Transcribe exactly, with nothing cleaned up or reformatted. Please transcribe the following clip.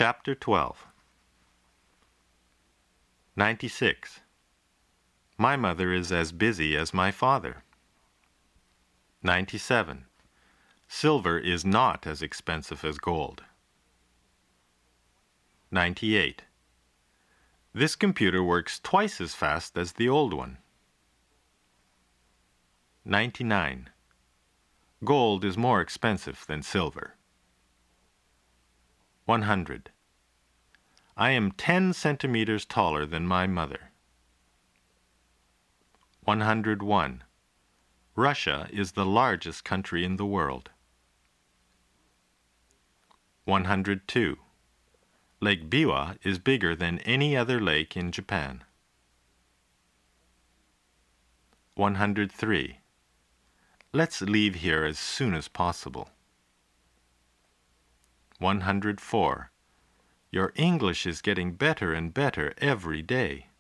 Chapter twelve. ninety-six. My mother is as busy as my father. ninety-seven. Silver is not as expensive as gold. ninety-eight. This computer works twice as fast as the old one. ninety-nine. Gold is more expensive than silver. one hundred. I am ten centimeters taller than my mother. one hundred one. Russia is the largest country in the world. one hundred two. Lake Biwa is bigger than any other lake in Japan. one hundred three. Let's leave here as soon as possible. one hundred four. Your English is getting better and better every day.